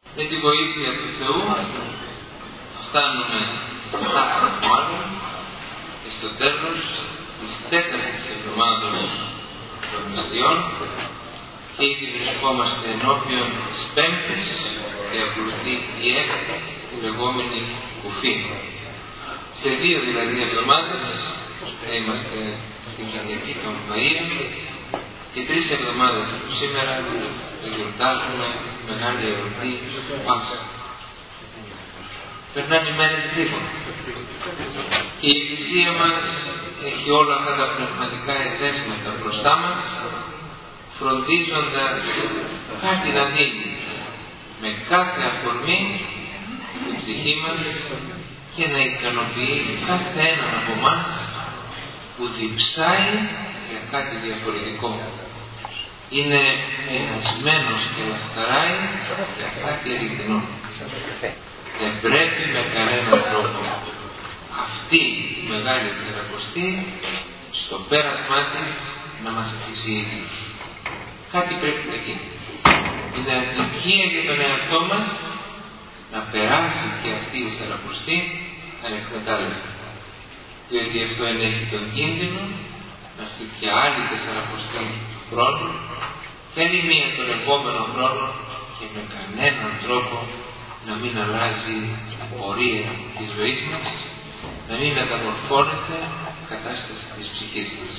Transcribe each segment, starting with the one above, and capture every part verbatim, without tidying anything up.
Με τη βοήθεια του Θεού φτάνουμε μάλλον και στο τέλος της τέταρτης εβδομάδας των μυστιών και ήδη βρισκόμαστε ενώπιον της πέμπτης και ακολουθεί η έκτη, η λεγόμενη κουφή. Σε δύο δηλαδή εβδομάδες θα είμαστε στην Κυριακή των Βαΐων και τρεις εβδομάδες από σήμερα θα γιορτάζουμε μεγάλη εορτή Πάσχα. Περνάνε οι μέρες γρήγορα. Και η Εκκλησία μας έχει όλα αυτά τα πνευματικά εδέσματα μπροστά μας, φροντίζοντας κάτι να δίνει με κάθε αφορμή στην ψυχή μας και να ικανοποιεί κάθε έναν από εμάς που διψάει για κάτι διαφορετικό. Είναι ενασμένος και λαχταράει για κάτι αληθινό. Δεν πρέπει με κανέναν τρόπο αυτή η μεγάλη Τεσσαρακοστή στο πέρασμά της να μας αφήσει. Κάτι πρέπει να γίνει. Είναι αδικία για τον εαυτό μας να περάσει και αυτή η Τεσσαρακοστή ανεκμετάλλευτη. Διότι αυτό ενέχει τον κίνδυνο να έρθει και άλλη Τεσσαρακοστή του χρόνου, θέλει μία τον επόμενο χρόνο και με κανέναν τρόπο να μην αλλάζει η πορεία της ζωής μας, να μην μεταμορφώνεται η κατάσταση της ψυχής μας.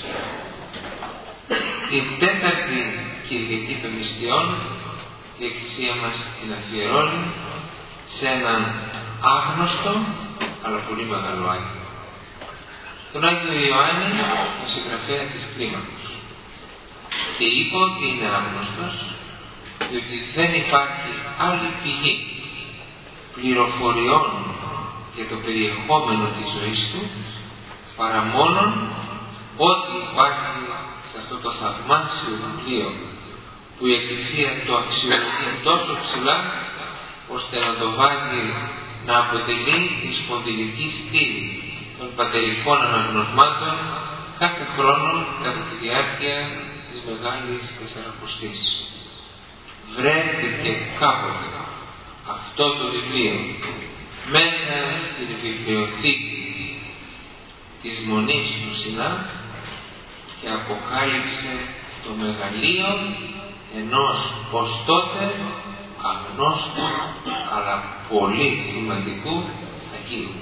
Την τέταρτη Κυριακή των Μυστιών η Εκκλησία μας την αφιερώνει σε έναν άγνωστο αλλά πολύ μεγάλο Άγιο. Τον Άγιο Ιωάννη, τον συγγραφέα της Κλίμακος. Και είπε ότι είναι άγνωστος διότι δεν υπάρχει άλλη πηγή πληροφοριών για το περιεχόμενο της ζωής του παρά μόνον ότι υπάρχει σε αυτό το θαυμάσιο βιβλίο που η Εκκλησία το αξιολογεί τόσο ψηλά ώστε να το βάζει να αποτελεί τη σπονδυλική στήλη των πατερικών αναγνωσμάτων κάθε χρόνο κατά τη διάρκεια της Μεγάλης Τεσσαρακοστής. Βρέθηκε κάποτε αυτό το βιβλίο μέσα στην βιβλιοθήκη της Μονής του Σινά και αποκάλυψε το μεγαλείο ενός ως τότε αγνώστου αλλά πολύ σημαντικού Αγίου.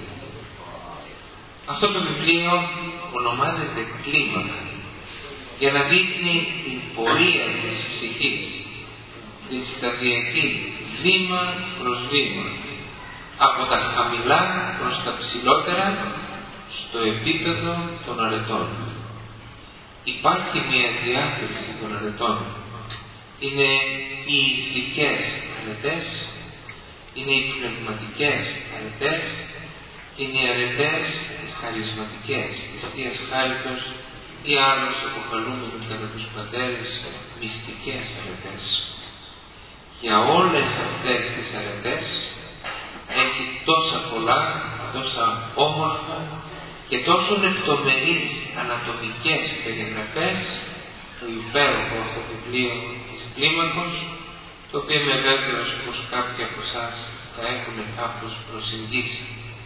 Αυτό το βιβλίο ονομάζεται Κλίμακα για να δείχνει την πορεία της ψυχής, την σταδιακή βήμα προς βήμα, από τα χαμηλά προς τα ψηλότερα στο επίπεδο των αρετών. Υπάρχει μια διάθεση των αρετών. Είναι οι ηθικές αρετές, είναι οι πνευματικές αρετές, είναι οι αρετές τις χαρισματικές, τις Θείας Χάριτος ή άλλως αποκαλούμενους κατά τους πατέρες μυστικές αρετές. Για όλες αυτές τις αρετές έχει τόσα πολλά, τόσα όμορφα και τόσο λεπτομερείς ανατομικές περιγραφές το υπέροχο αυτό το βιβλίο της Κλίμακος, το οποίο είμαι βέβαιος πως κάποιοι από εσάς θα έχουν κάπως προσεγγίσει.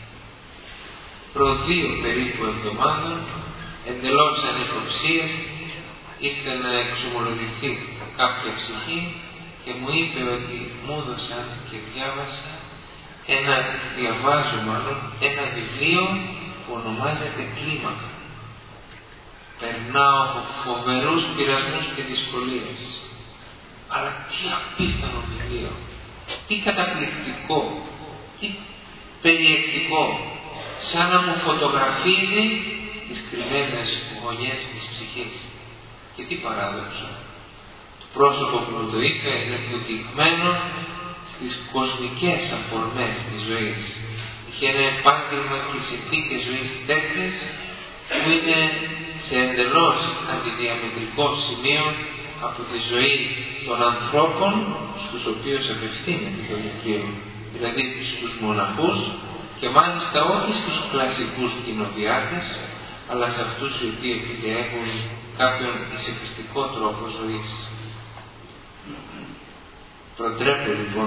Προ δύο περίπου εβδομάδων, εντελώς ανυποψίας, ήρθε να εξομολογηθεί κάποια ψυχή και μου είπε ότι μου έδωσαν και διάβασα ένα, διαβάζω μάλλον, ένα βιβλίο που ονομάζεται Κλίμακα. Περνάω από φοβερούς πειρασμούς και δυσκολίες. Αλλά τι απίθανο βιβλίο, τι καταπληκτικό, τι περιεκτικό, σαν να μου φωτογραφίζει τις κρυμμένες γωνιές της ψυχής. Και τι παράδοξο. Το πρόσωπο που μου το είπε είναι αποτυγμένο στις κοσμικές αφορμές της ζωής. Είχε ένα επάγγελμα και συνθήκες ζωής τέτοιες που είναι σε εντελώς αντιδιαμετρικό σημείο από τη ζωή των ανθρώπων στους οποίους απευθύνεται το βιβλίο, δηλαδή στους μοναχούς και μάλιστα όχι στους κλασικούς κοινοβιάτες, αλλά σε αυτούς οι οποίοι έχουν κάποιον ησυχιστικό τρόπο ζωής. Προτρέπω λοιπόν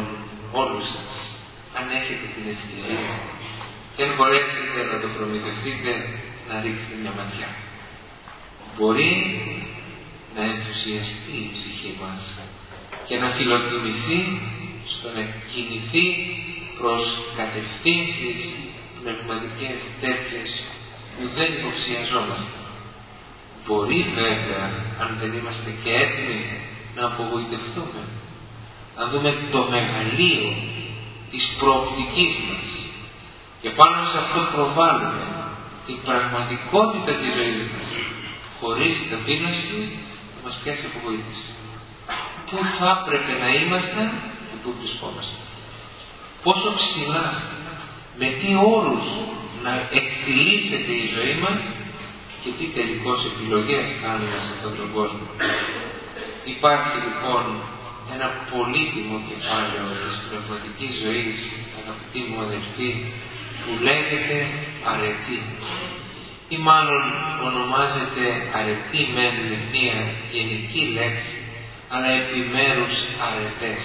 όλους σας, αν έχετε την ευκαιρία και αν μπορέσετε να το προμηθευτείτε, να ρίξετε μια ματιά. Μπορεί να ενθουσιαστεί η ψυχή μας και να φιλοτιμηθεί στο να κινηθεί προς κατευθύνσεις πνευματικές τέτοιες που δεν υποψιαζόμαστε. Μπορεί βέβαια, αν δεν είμαστε και έτοιμοι, να απογοητευτούμε. Να δούμε το μεγαλείο της προοπτικής μας και πάνω σε αυτό προβάλλουμε την πραγματικότητα της ζωής μας, χωρίς ταπείνωση να μας πιάσει απογοήτευση. Πού θα έπρεπε να είμαστε και πού βρισκόμαστε. Πόσο ψηλά, με τι όρους να εκτιλήσεται η ζωή μας και τι τελικώς επιλογές κάνουμε σε αυτόν τον κόσμο. Υπάρχει λοιπόν ένα πολύτιμο κεφάλαιο της πνευματικής ζωής, αγαπητοί μου αδελφοί, που λέγεται αρετή. Ή μάλλον ονομάζεται αρετή με μια γενική λέξη, αλλά επιμέρους αρετές.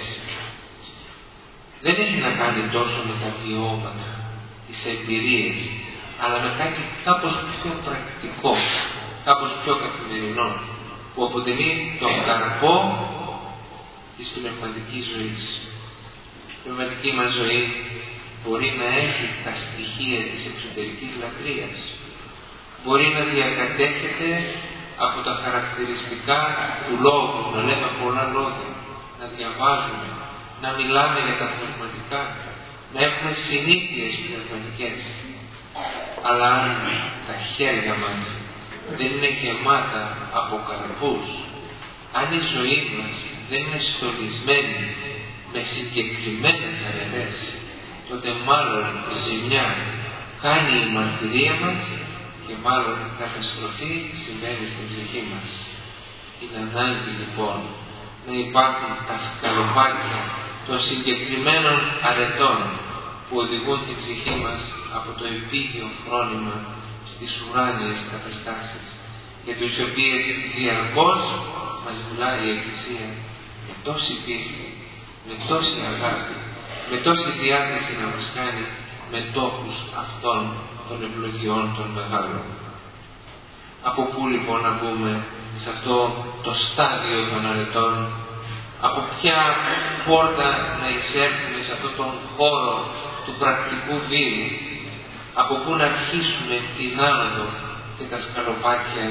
Δεν έχει να κάνει τόσο με τα βιώματα, τις εμπειρίες, αλλά με κάτι κάπως πιο πρακτικό, κάπως πιο καθημερινό, που αποτελεί τον καρπό της πνευματικής ζωής. Η πνευματική μας ζωή μπορεί να έχει τα στοιχεία της εξωτερικής λατρείας, μπορεί να διακατέχεται από τα χαρακτηριστικά του λόγου, να λέμε πολλά λόγια, να διαβάζουμε, να μιλάμε για τα πνευματικά, να έχουμε συνήθειες πνευματικές. Αλλά αν τα χέρια μας δεν είναι γεμάτα από καρπούς, αν η ζωή μας δεν είναι στολισμένη με συγκεκριμένες αρετές, τότε μάλλον ζημιά κάνει η μαρτυρία μας και μάλλον καταστροφή συμβαίνει στην ψυχή μας. Είναι ανάγκη λοιπόν να υπάρχουν τα σκαλοπάτια των συγκεκριμένων αρετών που οδηγούν την ψυχή μας από το επίγειο φρόνημα στις ουράνιες καταστάσεις, για τις οποίες διαρκώς μας μιλάει η Εκκλησία με τόση πίστη, με τόση αγάπη, με τόση διάθεση να μας κάνει μετόχους αυτών των ευλογιών των μεγάλων. Από πού λοιπόν να μπούμε σε αυτό το στάδιο των αρετών, από ποια πόρτα να εισέλθουμε σε αυτόν τον χώρο του πρακτικού βίου, από πού να αρχίσουμε την άνοδο και τα σκαλοπάτια,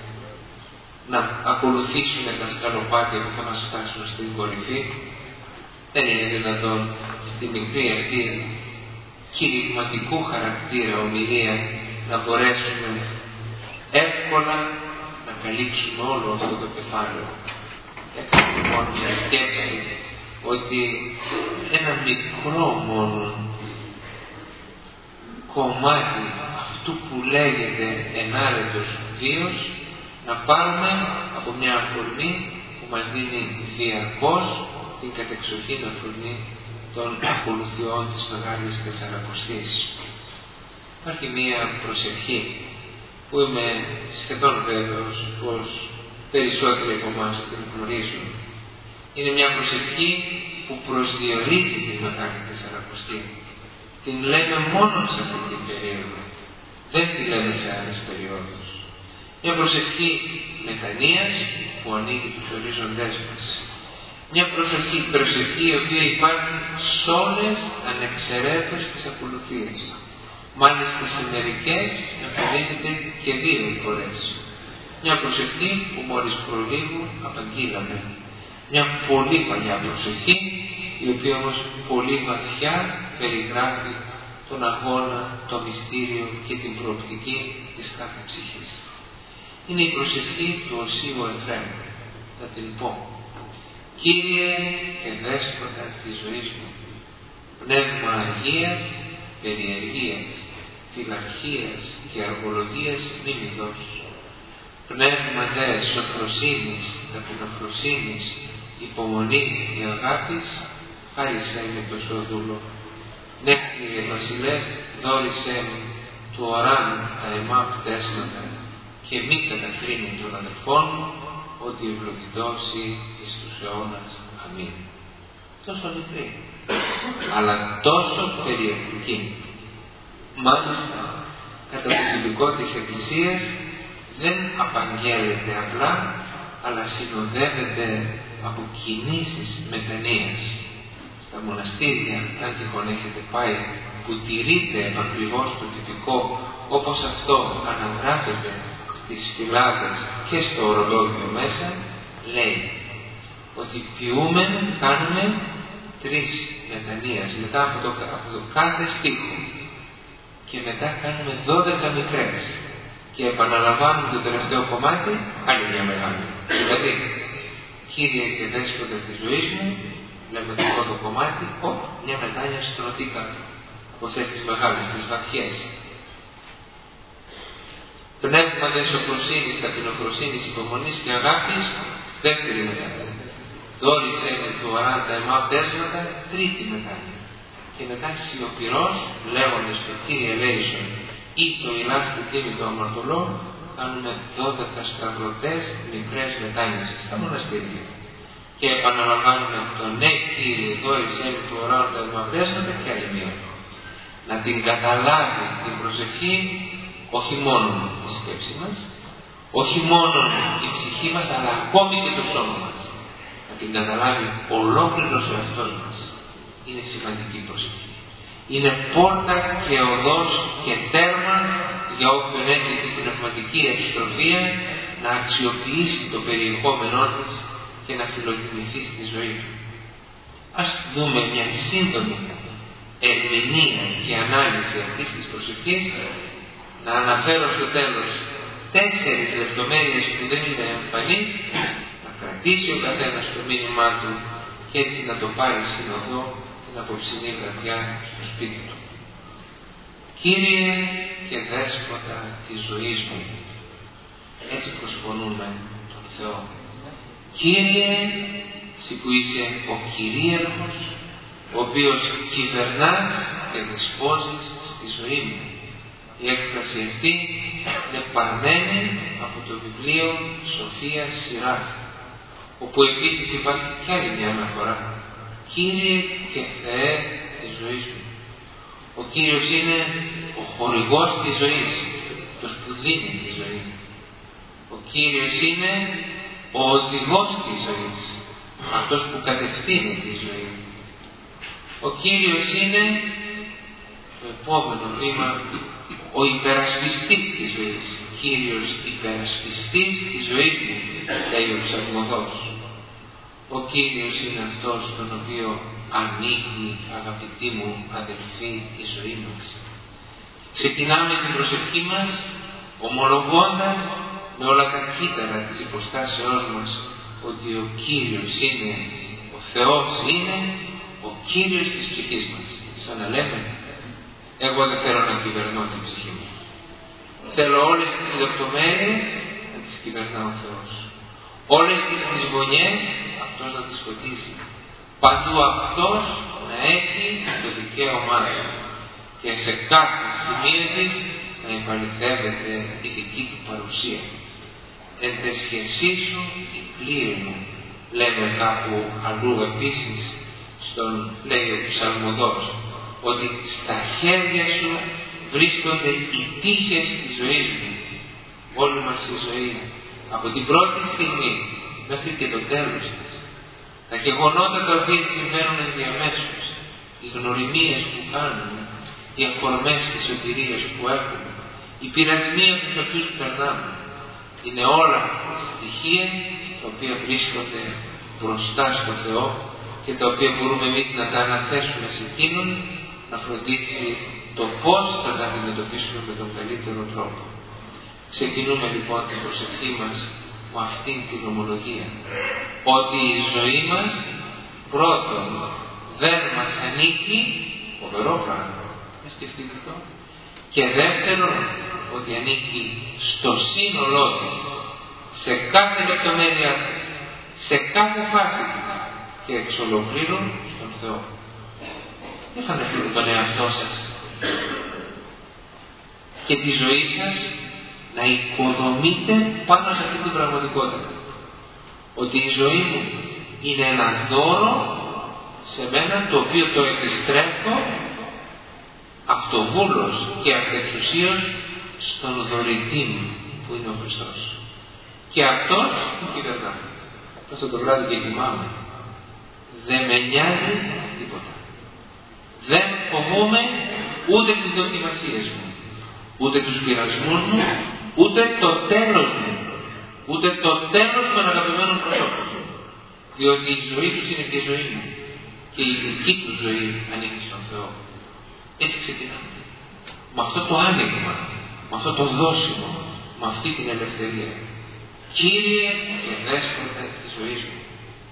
να ακολουθήσουμε τα σκαλοπάτια που θα μας φτάσουν στην κορυφή. Δεν είναι δυνατόν στη μικρή αυτή κηρυγματικού χαρακτήρα ομιλία να μπορέσουμε εύκολα να καλύψουμε όλο αυτό το κεφάλαιο. Έτσι λοιπόν μια σκέψη ότι ένα μικρό μόνο κομμάτι αυτού που λέγεται ενάρετος βίος να πάρουμε από μια αφορμή που μας δίνει διαρκώς την κατεξοχήν αφορμή των ακολουθιών της Μεγάλης Τεσσαρακοστής. Υπάρχει μια προσευχή που είμαι σχεδόν βέβαιος πως περισσότεροι από εμάς την γνωρίζουν. Είναι μια προσευχή που προσδιορίζει τη Μεγάλη Τεσσαρακοστή. Την λέμε μόνο σε αυτή την περίοδο. Δεν τη λέμε σε άλλες περιόδους. Μια προσευχή μετανοίας που ανοίγει τους ορίζοντές μας. Μια προσευχή, προσευχή η οποία υπάρχει σε όλες ανεξαιρέτως τις ακολουθίες. Μάλιστα σε μερικές εμφανίζεται και δύο φορές. Μια προσευχή που μόλις προλίγου απαγγείλαμε. Μια πολύ παλιά προσευχή, η οποία όμως πολύ βαθιά περιγράφει τον αγώνα, το μυστήριο και την προοπτική της κάθε ψυχής. Είναι η προσευχή του Οσίου Εφραίμ. Θα την πω. Κύριε και Δέσποτα της ζωής μου, πνεύμα αγίας, περιεργίας, φιλαρχίας και αργολογίας μη μη δώσου. Πνεύμα δε σοφροσύνης, ταπεινοφροσύνης, υπομονής και αγάπης, χάρισέ με το σοδούλο. Ναι, Κύριε Βασιλεύ, δώρισέ μου του οράν τα εμά πτέσματα και μη κατακρίνει των αδελφών μου, ότι ευλογητώσει εις τους αιώνας. Αμήν. τόσο μικρή, αλλά τόσο περιεκτική. Μάλιστα, κατά το τυπικό της Εκκλησίας δεν απαγγέλλεται απλά, αλλά συνοδεύεται από κινήσεις μετανοίας. Στα μοναστήρια, αν τυχόν έχετε πάει, που τηρείται ακριβώς το τυπικό, όπως αυτό αναγράφεται στις φυλάδες και στο ορολόγιο μέσα, λέει ότι ποιούμε, κάνουμε τρεις μετανοίες μετά από το, από το κάθε στίχο και μετά κάνουμε δώδεκα μικρές και επαναλαμβάνουμε το τελευταίο κομμάτι άλλη μια μεγάλη. Δηλαδή, Κύριε και Δέσποτα της ζωής μου, λέμε το πρώτο κομμάτι, ο, μια μετάνια στρωτή κάτω από αυτές τις μεγάλες, τις βαθιές. Πνεύμα δε σοφροσύνης, ταπεινοφροσύνης, υπομονής και αγάπης, δεύτερη μετάνοια. Δόρισέ με του οράντα εμά πτέσματα, τρίτη μετάνοια. Και μετά σιωπηρός, λέγοντας το Κύριε ελέησον ή το ηλάστη τίμη το αμαρτωλό, κάνουμε δώδεκα σταυρωτές μικρές μετάνοιες στα μοναστήρια. Και επαναλαμβάνουμε το ναι Κύριε δόρισέ με του οράντα εμά πτέσματα και άλλη μία. Να την καταλάβει την προσευχή, όχι μόνο η σκέψη μας, όχι μόνο η ψυχή μας, αλλά ακόμη και το σώμα μας. Να την καταλάβει ολόκληρος ο εαυτός μας. Είναι σημαντική προσευχή. Είναι πόρτα και οδός και τέρμα για όποιον έχει την πνευματική επιστροφία να αξιοποιήσει το περιεχόμενό της και να φιλοτιμηθεί στη ζωή του. Ας δούμε μια σύντομη ερμηνεία και ανάλυση αυτής της προσευχής. Να αναφέρω στο τέλος τέσσερις λεπτομέρειες που δεν είναι εμφανείς, να κρατήσει ο καθένας το μήνυμά του και έτσι να το πάρει συνοδό την απόψινή βραδιά στο σπίτι του. Κύριε και Δέσποτα της ζωής μου, έτσι προσφωνούμε τον Θεό. Κύριε, εσύ που είσαι ο κυρίαρχος, ο οποίος κυβερνάς και δεσπόζεις στη ζωή μου. Η έκφραση αυτή είναι παρμένη από το βιβλίο Σοφία Σιράχ, όπου επίσης υπάρχει κι άλλη μια αναφορά. Κύριε και Θεέ της ζωής μου. Ο Κύριος είναι ο χορηγός της ζωής, αυτός που δίνει τη ζωή. Ο Κύριος είναι ο οδηγός της ζωής, αυτός που κατευθύνει τη ζωή. Ο Κύριος είναι το επόμενο βήμα, ο υπερασπιστής της ζωής. Κύριος υπερασπιστής της ζωής μου, λέει ο ψαλμοδός. Ο Κύριος είναι αυτός τον οποίο ανοίγει, αγαπητοί μου αδελφοί, η ζωή μας. Ξεκινάμε την προσευχή μας ομολογώντας με όλα τα κύτταρα της υποστάσεώς μας ότι ο Κύριος είναι, ο Θεός είναι ο Κύριος της ψυχής μας. Σαν να λέμε, εγώ δεν θέλω να κυβερνώ την ψυχή μου. Θέλω όλες τις λεπτομέρειες να τις κυβερνά ο Θεός. Όλες τις γωνιές αυτός να τις φωτίσει. Παντού αυτός να έχει το δικαίωμά του και σε κάθε σημείο της να επαληθεύεται η δική του παρουσία. Εν τε σχεσή σου η πλήρη μου, λέμε κάπου αλλού επίσης, στον λέει ο ψαλμοδός, ότι στα χέρια σου βρίσκονται οι τύχες της ζωής μου. Όλη μας η ζωή, από την πρώτη στιγμή μέχρι και το τέλος της, τα γεγονότα τα οποία συμβαίνουν ενδιαμέσως, οι γνωριμίες που κάνουμε, οι αφορμές της σωτηρίας που έχουμε, οι πειρασμοί από τους οποίους περνάμε, είναι όλα στοιχεία τα οποία βρίσκονται μπροστά στο Θεό και τα οποία μπορούμε εμείς να τα αναθέσουμε σε εκείνον να φροντίσει το πώς θα τα αντιμετωπίσουμε με τον καλύτερο τρόπο. Ξεκινούμε λοιπόν την προσευχή μας με αυτήν την ομολογία, ότι η ζωή μας πρώτον δεν μας ανήκει, φοβερό πράγμα, να σκεφτείτε το, και δεύτερον ότι ανήκει στο σύνολό της, σε κάθε λεπτομέρεια, σε κάθε φάση της και εξ ολοκλήρου στον Θεό. Δεν φανταστείτε τον εαυτό σας και τη ζωή σας να οικοδομείτε πάνω σε αυτή την πραγματικότητα. Ότι η ζωή μου είναι ένα δώρο σε μένα, το οποίο το επιστρέφω αυτοβούλος και αυτεξουσίως στον δωρητή μου που είναι ο Χριστός. Και αυτός που κυβερνά. Αυτό το βράδυ και κοιμάμαι. Δεν με νοιάζει τίποτα. Δεν φοβούμαι ούτε τις δοκιμασίες μου, ούτε τους πειρασμούς μου, ούτε το τέλος μου, ούτε το τέλος των αγαπημένων προσώπων μου. Διότι η ζωή τους είναι και η ζωή μου και η δική του ζωή ανήκει στον Θεό. Έτσι ξεκινάμε. Με αυτό το άνοιγμα, με αυτό το δώσιμο, με αυτή την ελευθερία. Κύριε και δέσποτα της ζωής μου.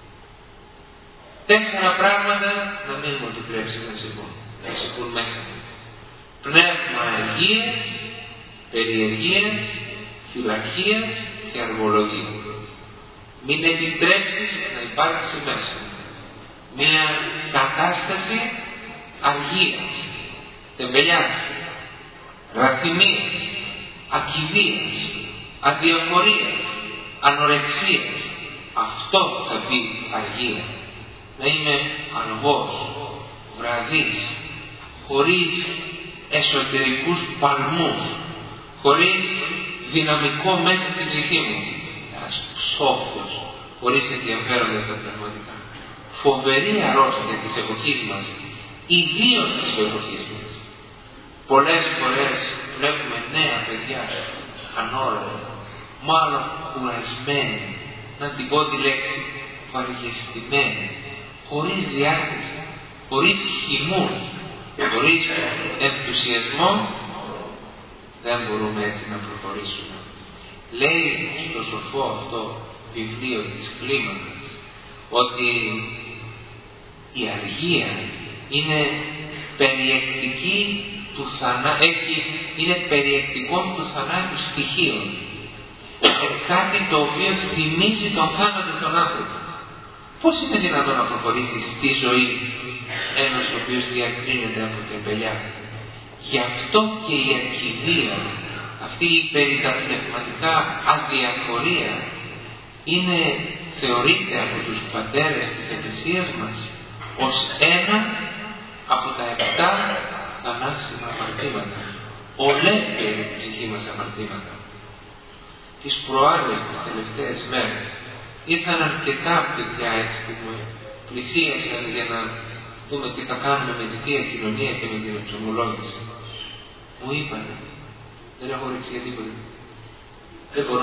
Τέσσερα πράγματα να μην μου επιτρέψει να συμβούν, να συμβούν μέσα μου. Πνεύμα αργίας, περιεργίας, φυλακίας και αργολογίας. Μην επιτρέψεις να υπάρξει μέσα μου μια κατάσταση αργίας, τεμπελιάς, ραθυμίας, ακηδείας, αδιαφορίας, ανορεξίας. Αυτό θα πει αργία. Να είμαι αργός, βραδύς, χωρίς εσωτερικούς παλμούς, χωρίς δυναμικό μέσα στην ψυχή μου. Ένας ψόφιος, χωρίς ενδιαφέροντα στα πνευματικά. Φοβερή αρρώστια της εποχής μας, ιδίως της εποχής μας. Πολλές φορές βλέπουμε νέα παιδιά, ανώρωτα, μάλλον κουρασμένοι, να την πω τη λέξη, βαριεστημένοι, χωρίς διάθεση, χωρίς χυμούς, χωρίς ενθουσιασμό. Δεν μπορούμε έτσι να προχωρήσουμε. Λέει στο σοφό αυτό βιβλίο της Κλίμακας ότι η αργία είναι περιεκτική του θανά... έχει... είναι περιεκτικό του θανάτου στοιχείων. Είναι κάτι το οποίο θυμίζει τον θάνατο στον άνθρωπο. Πώς είναι δυνατόν να προχωρήσει στη ζωή ένας ο οποίος διακρίνεται από τεμπελιά? Γι' αυτό και η ακηδεία, αυτή η περιταπνευματικά αδιαφορία, είναι, θεωρείται από τους πατέρες της Εκκλησίας μας ως ένα από τα επτά ανάσημα αμαρτήματα. Ολέθερη ψυχή μας αμαρτήματα. Τις προάλλες, τις τελευταίες μέρες, ήρθαν αρκετά παιδιά έτσι που μου πλησίασαν για να δούμε τι θα κάνουμε με τη Θεία Κοινωνία και με την εξομολόγηση. Μου είπανε, δεν έχω ρίξει για τίποτα. Δεν μπορώ.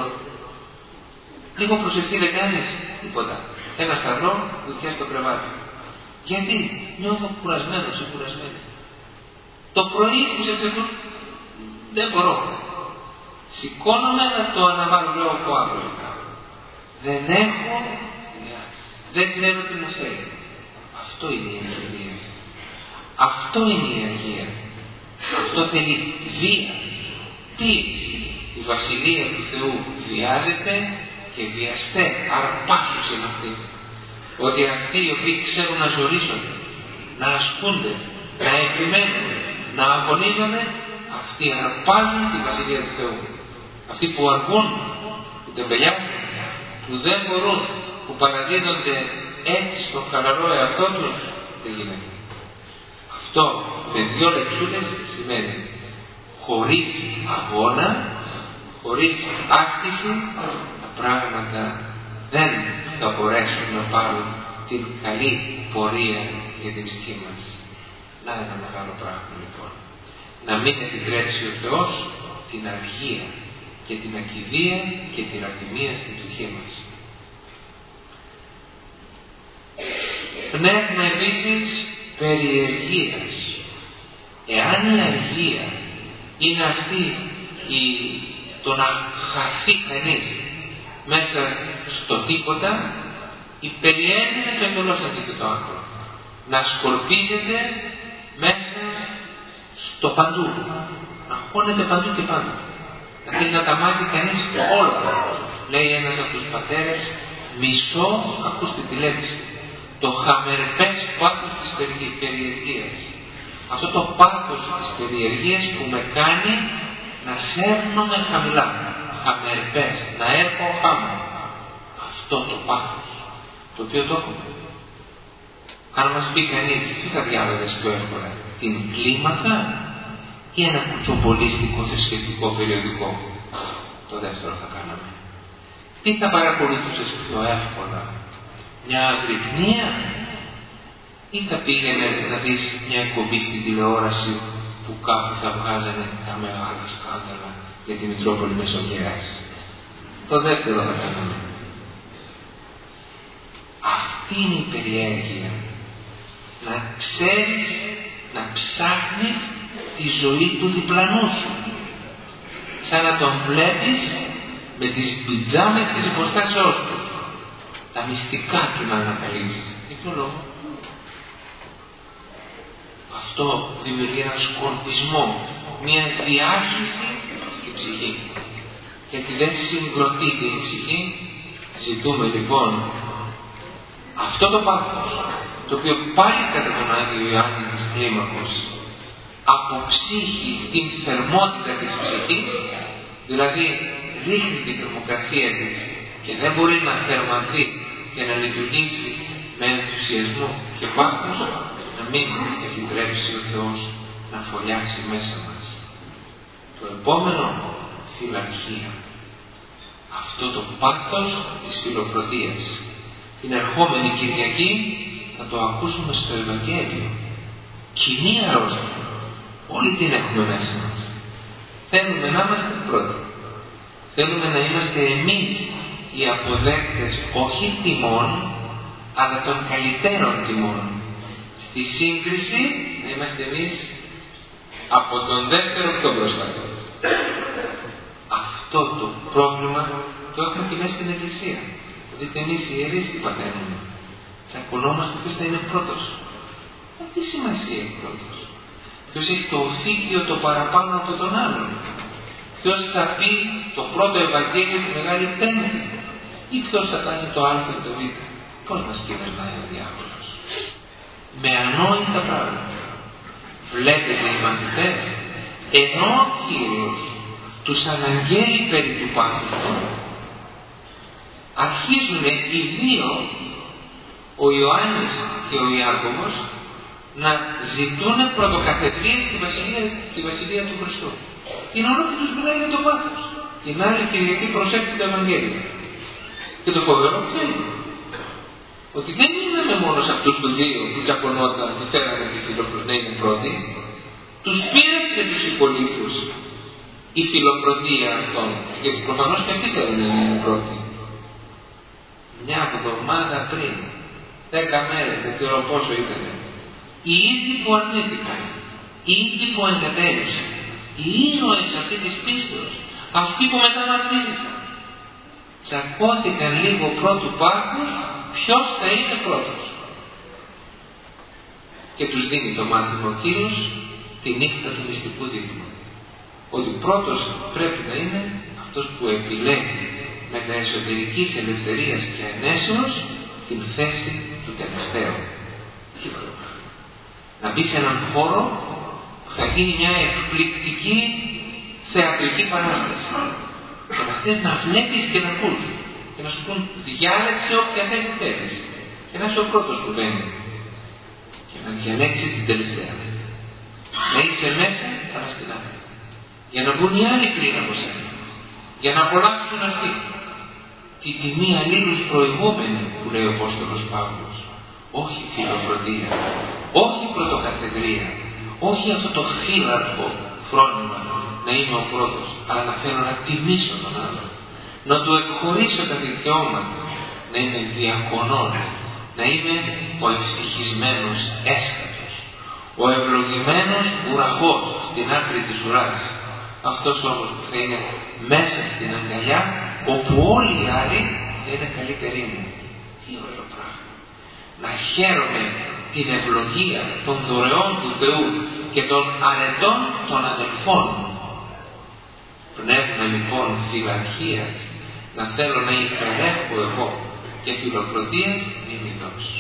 Λίγο προσευχή δεν κάνεις, τίποτα. Ένα σταυρό, βουτιά στο κρεβάτι. Γιατί νιώθω κουρασμένος ή κουρασμένη. Το πρωί που σε ξεχνώ, δεν μπορώ. Σηκώνομαι να το αναβάλω, λέω από αύριο. Δεν έχω, δεν ξέρω τι μου θέλει. Αυτό είναι η αργία. Αυτό είναι η αργία. Αυτό θέλει βία, πίεση. Η Βασιλεία του Θεού βιάζεται και βιαστέ, άρα πάθους είναι αυτή. Ότι αυτοί οι οποίοι ξέρουν να ζορίζονται, να ασκούνται, να επιμένουν, να αγωνίζονται, αυτοί αρπάζουν τη Βασιλεία του Θεού. Αυτοί που αργούν, που τεμπελιάζουν, που δεν μπορούν, που παραδίδονται έτσι στο χαλαρό εαυτό τους, δεν γίνεται. Αυτό με δύο λεξούλες σημαίνει χωρίς αγώνα, χωρίς άσκηση, τα πράγματα δεν θα μπορέσουν να πάρουν την καλή πορεία για την ψυχή μας. Να ένα μεγάλο πράγμα λοιπόν. Να μην επιτρέψει ο Θεός την αργία και την ακηδεία και την ατιμία στην ψυχή μας. Πνεύμα επίσης περιεργίας. Εάν η αργία είναι αυτή η, το να χαθεί κανείς μέσα στο τίποτα, η περιέργεια είναι το εντελώς αντίθετο άνθρωπο. Να σκορπίζεται μέσα στο παντού, να χώνεται παντού και παντού. Να θέλει να τα μάθει κανείς όλα. Λέει ένας από τους πατέρες, μισό, ακούστε τη λέξη, το χαμερπές πάθος της περιεργίας. Αυτό το πάθος της περιεργίας που με κάνει να σέρνομαι χαμηλά. Χαμερπές, να έρχω χάμω. Αυτό το πάθος, το οποίο το έχουμε. Αν μας πει κανείς, τι θα διάβαζες πιο εύκολα, την κλίμακα ή ένα κουτσομπολίστικο θρησκευτικό περιοδικό? Το δεύτερο θα κάναμε. Τι θα παρακολουθούσες πιο εύκολα, μια αγρυπνία ή θα πήγαινε να δεις μια εκπομπή στην τηλεόραση που κάπου θα βγάζανε τα μεγάλα σκάνδαλα για τη Μητρόπολη Μεσογείας? Το δεύτερο θα κάναμε. Αυτή είναι η περιέργεια. Να ξέρεις, να ψάχνεις τη ζωή του διπλανού σου. Σαν να τον βλέπεις με τις πιτζάμες της υποστάσεώς του. Τα μυστικά του να ανακαλύψεις. Για ποιο λόγο? Αυτό δημιουργεί έναν σκορπισμό, μια διάχυση στην ψυχή. Γιατί δεν συγκροτεί την ψυχή. Ζητούμε λοιπόν αυτό το πάθος, το οποίο πάλι κατά τον Άγιο Ιωάννη της Κλίμακος αποψύχει την θερμότητα της ψυχής, δηλαδή ρίχνει την θερμοκρασία της και δεν μπορεί να θερμανθεί και να λειτουργήσει με ενθουσιασμό και πάθος, να μην επιτρέψει ο Θεός να φωλιάξει μέσα μας. Το επόμενο, φιλαρχία. Αυτό το πάθος της φιλοφροντίας. Την ερχόμενη Κυριακή θα το ακούσουμε στο Ευαγγέλιο. Κοινή αρρώστια. Όλοι την έχουμε μέσα μας. Θέλουμε να είμαστε πρώτοι. Θέλουμε να είμαστε εμείς οι αποδέκτες όχι τιμών, αλλά των καλύτερων τιμών. Στη σύγκριση να είμαστε εμείς από τον δεύτερο πιο μπροστά. Αυτό το πρόβλημα το έχουμε και μέσα στην Εκκλησία. Δείτε εμείς οι ιερείς τι παθαίνουμε. Τσακωνόμαστε ποιος θα είναι πρώτος. Ε, τι σημασία έχει πρώτος? Ποιος έχει το οφείλιο το παραπάνω από τον άλλον? Ποιος θα πει το πρώτο Ευαγγέλιο τη Μεγάλη Πέμπτη? Ή ποιος θα κάνει το Α και το Β? Πώς μας κυβερνάει ο διάβολος? Με ανόητα πράγματα. Βλέπετε οι μαθητές, ενώ ο Κύριος τους αναγγέλει περί του πάθους του, αρχίζουν οι δύο, ο Ιωάννης και ο Ιάκωβος, να ζητούν πρωτοκαθεδρίες στη βασιλεία, στη βασιλεία του Χριστού. Την ώρα που τους μιλάει για το πάθος. Την άλλη Κυριακή προσέξτε το Ευαγγέλιο. Και το φοβερό ποιο είναι? Ότι δεν είναι μόνο σε αυτούς τους δύο που τσακωνόταν και θέλανε τη φιλοφροντία να είναι πρώτη, τους πήραξε τους υπολείπους η φιλοφροντία αυτών, γιατί προφανώς και αυτοί θέλουν να είναι πρώτοι. Μια εβδομάδα πριν, δέκα μέρες, δεν ξέρω πόσο ήταν, οι ίδιοι που αρνήθηκαν, οι ίδιοι που εγκατέλειψαν, οι ήρωες αυτή της πίστεως, αυτοί που μεταμαρτύρησαν, τσακώθηκαν λίγο πρώτου πάθους ποιος θα είναι πρώτος. Και τους δίνει το μάθημα ο Κύριος τη νύχτα του μυστικού δείπνου. Ότι πρώτος πρέπει να είναι αυτός που επιλέγει με τα εσωτερικής ελευθερίας και ανέσεως την θέση του τελευταίου. Να μπει σε έναν χώρο που θα γίνει μια εκπληκτική θεατρική παράσταση. Και να θες να βλέπεις και να ακούς. Και να σου πούν διάλεξε όποια θέση θέλεις. Και να είσαι ο πρώτος που μπαίνει. Και να διαλέξεις την τελευταία. Να είσαι μέσα, θα να στην άκρη. Για να βγουν οι άλλοι πριν από σένα. Για να απολαύσουν αυτοί. Τη τιμή αλλήλους προηγούμενη που λέει ο Απόστολος Παύλος. Όχι φιλοφροντία. Όχι πρωτοκαθεδρία. Όχι αυτό το φύλαρχο φρόνημα να είμαι ο πρώτος. Αλλά να θέλω να τιμήσω τον άλλον. Να του εκχωρήσω τα δικαιώματα. Να είμαι διακονών. Να είμαι ο ευτυχισμένος έσκατος. Ο ευλογημένος ουραγός στην άκρη της ουράς. Αυτός όμως που θα είναι μέσα στην αγκαλιά, όπου όλοι οι άλλοι θα είναι καλύτεροι μου. Τι ωραίο πράγμα. Να χαίρομαι την ευλογία των δωρεών του Θεού και των αρετών των αδελφών μου. Πνεύμα λοιπόν φιλαρχίας, να θέλω να υπερέχω εγώ και φιλοφροντίας μη μη δώσω.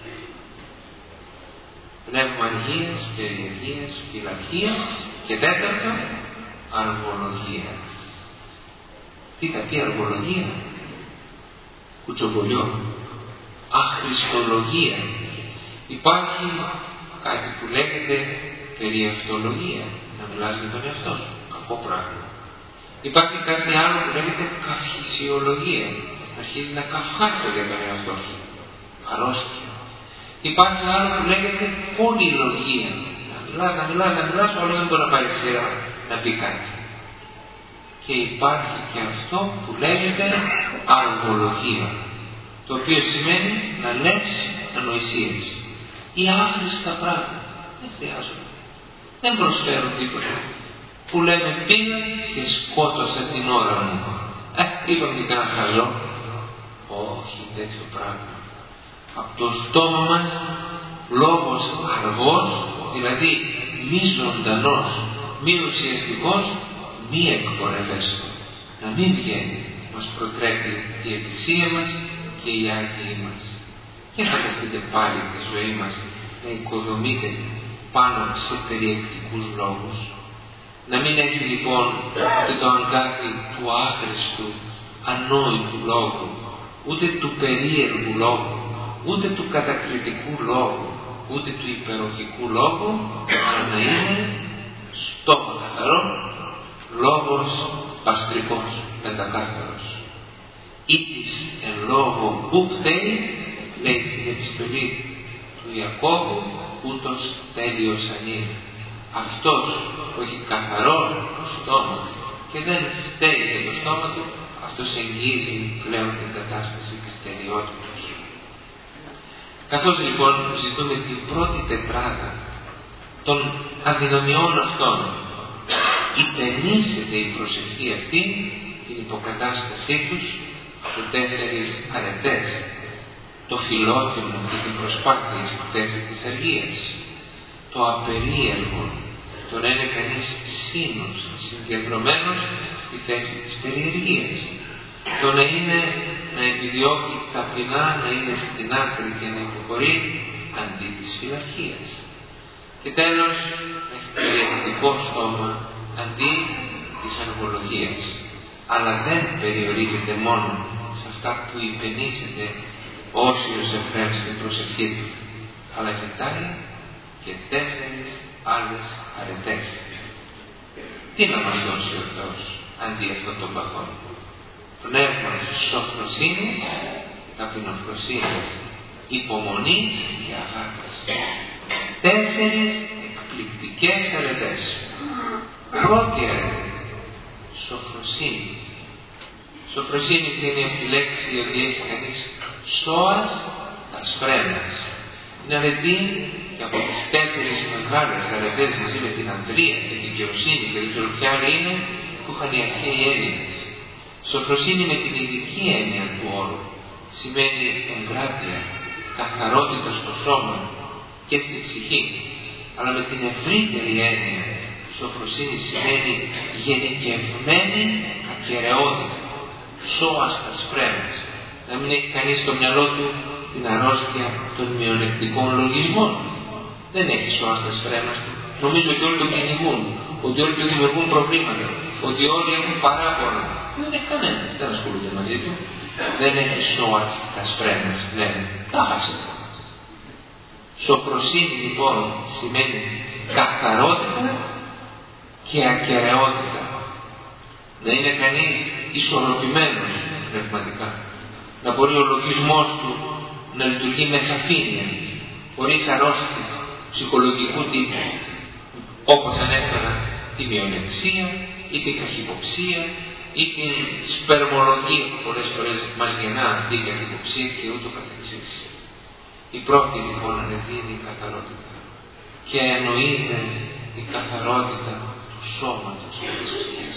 Πνεύμα αργίας, περιεργίας, φιλαρχίας και τέταρτο, αργολογία. Τι θα πει αργολογία? Κουτσομπολιό. Αχριστολογία. Υπάρχει κάτι που λέγεται περιευτολογία, να μιλάς για τον εαυτό σου, κακό πράγμα. Υπάρχει κάτι άλλο που λέγεται καυχησιολογία, αρχίζει να καυχάσαι για τον εαυτό σου, αρρώστια. Υπάρχει άλλο που λέγεται πολυλογία, να μιλάς, να μιλάς, να μιλάς, όλο δεν μπορεί να πάει σειρά να πει κάτι. Και υπάρχει και αυτό που λέγεται αργολογία, το οποίο σημαίνει να λες ανοησίες ή άχρηστα πράγματα. Δεν χρειάζονται, δεν προσφέρουν τίποτα. Που λέμε πήγα και σκότωσα την ώρα μου. Ε, είπαμε και κανένα χαλό. Όχι τέτοιο πράγμα. Από το στόμα μας λόγος αργός, δηλαδή μη ζωντανός, μη ουσιαστικός, μη εκπορευέστο. Να μην βγαίνει, μας προτρέπει η εκκλησία μας και οι άγιοι μας. Και φανταστείτε πάλι τη ζωή μας να οικοδομείται πάνω σε περιεκτικούς λόγους. Να μην έχει λοιπόν ούτε το αγκάθι του άχρηστου, ανόητου λόγου, ούτε του περίεργου λόγου, ούτε του κατακριτικού λόγου, ούτε του υπεροχικού λόγου, αλλά να είναι στόμα καθαρό, λόγος παστρικός, πεντακάθαρος. Ήτης εν λόγω που φταίει, λέει στην επιστολή του Ιακώβου, ούτως τέλειος αν είναι. Αυτός που έχει καθαρό στόμα και δεν φταίει για το στόμα του, αυτός εγγύζει πλέον την κατάσταση της τελειότητας. Καθώς λοιπόν ζητούμε την πρώτη τετράδα των αδυναμιών αυτών, υπενήσεται η προσευχή αυτή την υποκατάστασή τους από τέσσερις αρετές, το φιλότιμο και την προσπάθεια στη θέση της αργίας, το απερίεργο, το να είναι κανείς σύνος, συγκεντρωμένος στη θέση της περιεργίας, το να είναι, να επιδιώκει ταπεινά, να είναι στην άκρη και να υποχωρεί αντί της φιλαρχίας. Και τέλος, έχει περιεκτικό στόμα αντί της αργολογίας. Αλλά δεν περιορίζεται μόνο σε αυτά που υπενήσεται όσιος Εφραίμ στην προσευχή του, αλλά ζητάει και τέσσερις άλλες αρετές. Τι να μας δώσει ο Θεός αντί αυτών των παθών? Πνεύμα σοφροσύνης, ταπεινοφροσύνης, υπομονής και αγάπης. Τέσσερις εκπληκτικές αρετές. Πρώτη αρετή, σοφροσύνη. Σοφροσύνη είναι από τη λέξη ότι έχει κανείς σώας τα σφρένας. Είναι αρετή και από τις τέσσερις μεγάλες αρετές μαζί με την αντρία και την δικαιοσύνη και δεν ξέρω ποια άλλη είναι που είχαν οι αρχαίοι Έλληνες. Σοφροσύνη με την ειδική έννοια του όρου σημαίνει εγκράτεια, καθαρότητα στο σώμα και στη ψυχή, αλλά με την ευρύτερη έννοια σοφροσύνη σημαίνει γενικευμένη ακεραιότητα, σώα στα σφρένας. Να μην έχει κανείς στο μυαλό του την αρρώστια των μειονεκτικών λογισμών. Δεν έχει σώα στα σφρένας του. Νομίζω ότι όλοι το κυνηγούν, ότι όλοι το δημιουργούν προβλήματα, ότι όλοι έχουν παράπονα. Δεν έχει κανένας, δεν ασχολούνται μαζί του. Δεν έχει σώα στα σφρένας, λένε. Τα χάσε. Σοφροσύνη λοιπόν σημαίνει καθαρότητα και ακεραιότητα. Να είναι κανείς ισορροπημένος πνευματικά. Να μπορεί ο λογισμός του να λειτουργεί με σαφήνεια, χωρίς αρρώστιες ψυχολογικού τύπου, όπως ανέφερα τη μειονεξία ή την καχυποψία ή την σπερμολογία που πολλές φορές μας γεννά αντί για καχυποψία και ούτω καθεξής. Η πρώτη λοιπόν αρετή είναι η καθαρότητα και εννοείται η καθαρότητα του σώματος και της ψυχής.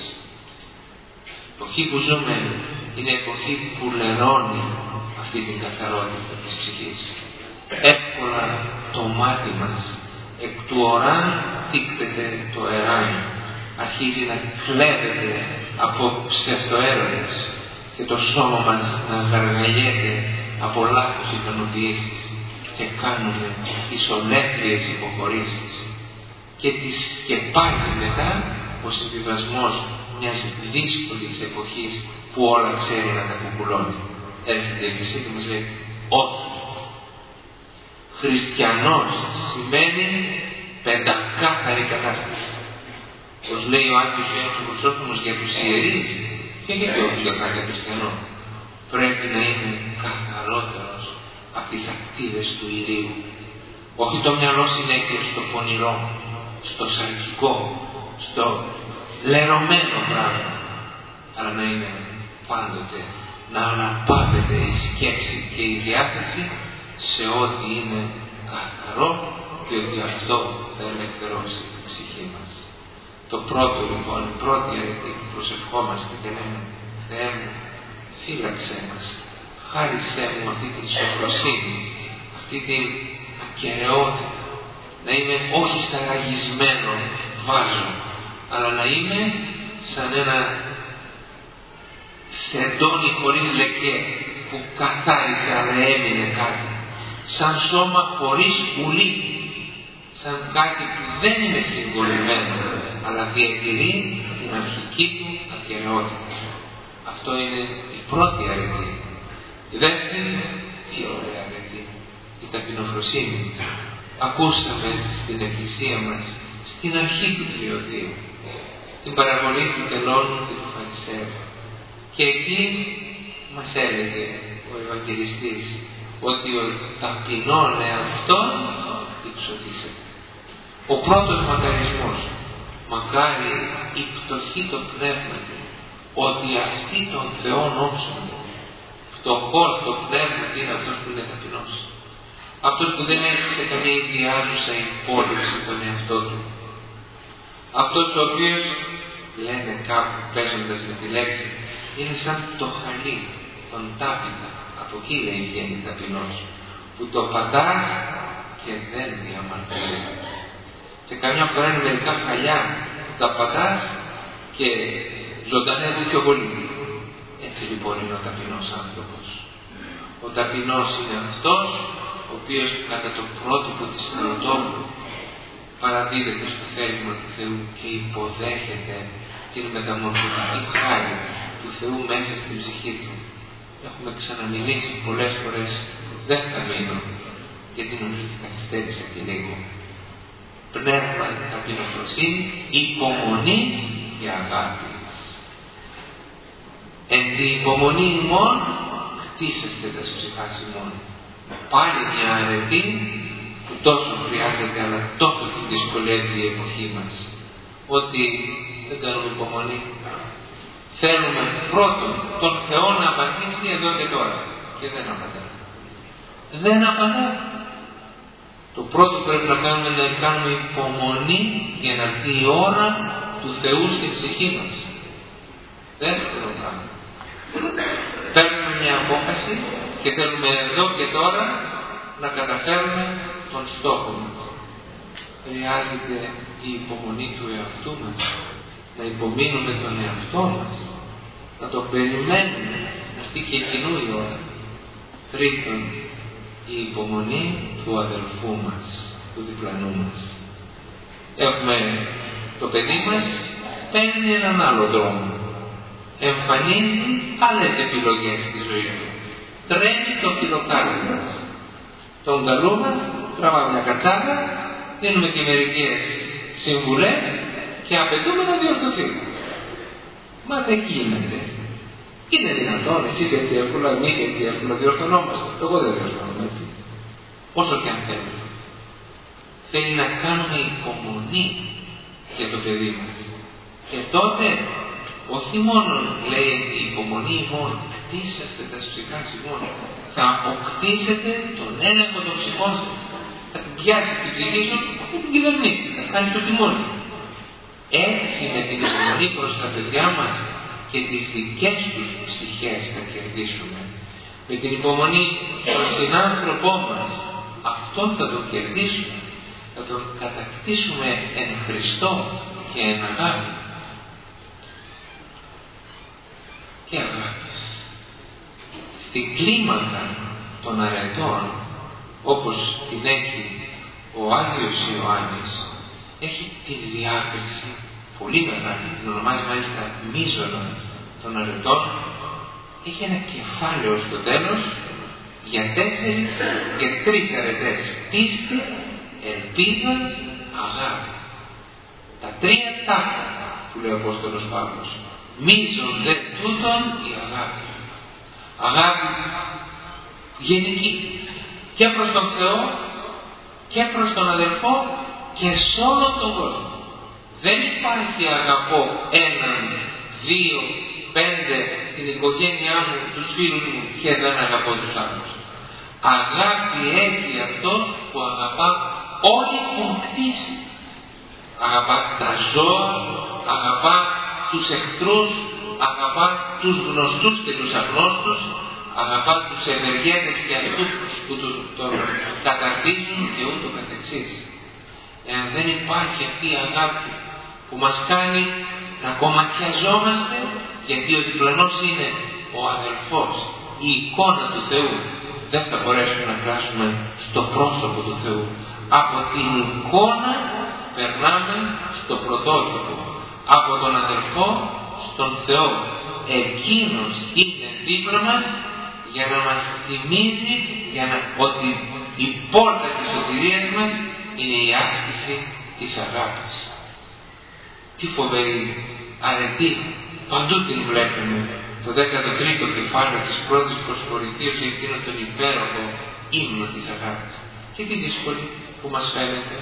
Η εποχή που ζούμε είναι εποχή που λερώνει αυτή την καθαρότητα της ψυχής. Εύκολα το μάτι μας εκ του οράν τύπτεται το εράν, αρχίζει να κλέβεται από ψευτοέρωτες και το σώμα μας να γαργαλιέται από λάθος ικανοποιήσεις και κάνουμε ισολέκτριες υποχωρήσεις και τις σκεπάζει μετά ο συμβιβασμός μιας δύσκολης εποχής που όλα ξέρει να τα κουκουλώνει. Έρχεται η Εκκλησία και μας λέει όχι. Χριστιανός σημαίνει πεντακάθαρη κατάσταση. Όπως λέει ο Άγιος Ιωάννης ο Χρυσόστομος για τους ιερείς και για όλους για κάθε χριστιανό, πρέπει να είναι καθαρότερος από τις ακτίδες του ηλίου. Όχι το μυαλό συνέχεια στο πονηρό, στο σαρκικό, στο λερωμένο πράγμα, αλλά να είναι πάντοτε, να αναπαύεται η σκέψη και η διάθεση σε ό,τι είναι καθαρό, διότι αυτό θα ελευθερώσει την ψυχή μας. Το πρώτο λοιπόν, η πρώτη αρετή που προσευχόμαστε και λέμε, Θεέ μου, φύλαξέ μας, χάρισέ μου αυτή την σοφροσύνη, αυτή την ακεραιότητα, να είμαι όχι σταραγισμένο βάζο, αλλά να είμαι σαν ένα σεντόνι χωρίς λεκέ που καθάρισε αλλά έμεινε κάτι, σαν σώμα χωρίς ουλή, σαν κάτι που δεν είναι συγκολλημένο αλλά διατηρεί την αρχική του ακεραιότητα. Αυτό είναι η πρώτη αρετή. Η δεύτερη, τι ωραία αρετή, η ταπεινοφροσύνη. Ακούσαμε στην Εκκλησία μας στην αρχή του Τριωδίου την παραβολή του τελώνου και του Φαρισαίου, και εκεί μας έλεγε ο Ευαγγελιστής ότι ο ταπεινόν εαυτόν υψωθήσεται. Ο πρώτος μακαρισμός, μακάρι η πτωχή το πνεύμα, ότι αυτοί των Θεών όψονται. Φτωχός το πνεύμα είναι αυτός που είναι ταπεινός, αυτός που δεν έχει σε καμία ιδιάζουσα υπόλοιψη τον εαυτό του, αυτός ο οποίος, λένε κάπου παίζοντας με τη λέξη, είναι σαν το χαλί, τον τάπητα, από εκεί λέει βγαίνει ταπεινός, που το πατάς και δεν διαμαρτύρεται. Και καμιά φορά είναι μερικά χαλιά που τα πατάς και ζωντανεύουν πιο πολύ. Έτσι λοιπόν είναι ο ταπεινός άνθρωπος. Ο ταπεινός είναι αυτός ο οποίος κατά το πρότυπο της Θεοτόπου παραδίδεται στο θέλημα του Θεού και υποδέχεται την μεταμορφωτική χάρη του Θεού μέσα στην ψυχή του. Έχουμε ξαναμιλήσει πολλές φορές, δεν θα μείνω, γιατί νομίζω ότι καθυστέρησα και λίγο. Πνεύμα, ταπεινοφροσύνη, υπομονή και αγάπη. Εν τη υπομονή ημών χτίσεστε τα ψυχάς ημών. Πάλι μια αρετή που τόσο χρειάζεται, αλλά τόσο την δυσκολεύει η εποχή μας. Ότι δεν κάνουμε υπομονή. Θέλουμε πρώτον τον Θεό να απαντήσει εδώ και τώρα. Και δεν απαντά. Δεν απαντά. Το πρώτο που πρέπει να κάνουμε είναι να κάνουμε υπομονή για να έρθει η ώρα του Θεού στην ψυχή μας. Δεύτερο πράγμα. Παίρνουμε μια απόφαση και θέλουμε εδώ και τώρα να καταφέρουμε τον στόχο μας. Χρειάζεται η υπομονή του εαυτού μας, να υπομείνουμε τον εαυτό μας, να το περιμένουμε, να έρθει και εκείνου η ώρα. Τρίτον, η υπομονή του αδελφού μας, του διπλανού μας. Έχουμε το παιδί μας, παίρνει έναν άλλο δρόμο, εμφανίζει άλλες επιλογές στη ζωή του, τρέμει το φιλοκάρι μας. Τον καλούμε, τραβάμε μια κατσάδα, δίνουμε και μερικές συμβουλές και απαιτούμε να διορθωθεί. Μα δεν γίνεται. Είναι δυνατόν εσείς έτσι εύκολα, εμείς έτσι εύκολα διορθωνόμαστε. Εγώ δεν διορθώνομαι έτσι. Όσο και αν θέλουμε. Θέλει να κάνουμε υπομονή για το παιδί μας. Και τότε, όχι μόνο λέει η υπομονή ημών, χτίσαστε τα ψυχάς ημών, θα αποκτήσετε τον έλεγχο των ψυχών σας. Θα την πιάσει την ψυχή σου, θα την κυβερνήσει, θα κάνει το τιμόνι. Έτσι με την υπομονή προς τα παιδιά μας και τις δικές τους ψυχές θα κερδίσουμε. Με την υπομονή στον συνάνθρωπό μας, αυτόν θα τον κερδίσουμε, θα τον κατακτήσουμε εν Χριστώ και εν αγάπη. Και αγάπης. Στην κλίμακα των αρετών, όπως την έχει ο Άγιος Ιωάννης, έχει τη διάκριση πολύ μεγάλη, την ονομάζει μάλιστα μείζωνα των αρετών, έχει ένα κεφάλαιο στο τέλος, για τέσσερις, για τρεις αρετές. Πίστη, ελπίδα, αγάπη. Τα τρία τάχτα που λέει ο Απόστολος Παύλος. Μίσον δε τούτον η αγάπη. Αγάπη γενική και προς τον Θεό και προς τον αδελφό και σε όλο τον κόσμο. Δεν υπάρχει αγαπώ έναν, δύο, πέντε, την οικογένειά μου, τους φίλους μου και δεν αγαπώ τους άλλους. Αγάπη έχει αυτό που αγαπά όλη την κτήση. Αγαπά τα ζώα, αγαπά τους εχθρούς, αγαπά τους γνωστούς και τους αγνώστους, αγαπά τους ευεργέτες και αυτούς που τον το, καταρτίζουν και ούτω καθεξής. Εάν δεν υπάρχει αυτή η αγάπη που μας κάνει να κομματιαζόμαστε, γιατί ο διπλανός είναι ο αδελφός, η εικόνα του Θεού, δεν θα μπορέσουμε να κράσουμε στο πρόσωπο του Θεού. Από την εικόνα περνάμε στο πρωτότυπο. Από τον αδελφό στον Θεό. Εκείνος είναι δίπλα μας για να μας θυμίζει για να, ότι η πόρτα της σωτηρίας μας είναι η άσκηση της αγάπης. Τι φοβερή αρετή, παντού την βλέπουμε. Το δέκατο τρίτο κεφάλαιο της πρώτης προσφορητείας εκείνο τον υπέροχο ύμνο της αγάπης. Και τι δύσκολη που μας φαίνεται.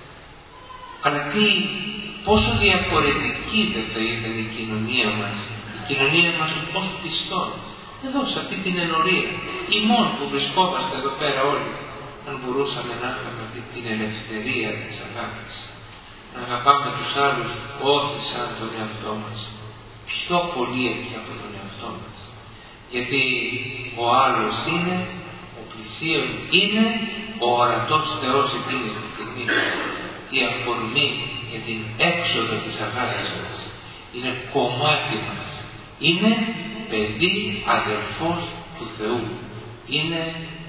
Αλλά τι, πόσο διαφορετική δεν θα ήταν η κοινωνία μας, η κοινωνία μας ως πιστών. Εδώ σε αυτή την ενορία, ημών που βρισκόμαστε εδώ πέρα όλοι, αν μπορούσαμε να έχουμε αυτή την ελευθερία της αγάπης. Να αγαπάμε τους άλλους όχι σαν τον εαυτό μας, πιο πολύ εκεί από τον εαυτό μας. Γιατί ο άλλος είναι, ο πλησίον είναι ο ορατός Θεός εκείνης της στιγμής. Η αφορμή για την έξοδο της αγάπης μας είναι κομμάτι μας. Είναι παιδί αδελφός του Θεού. Είναι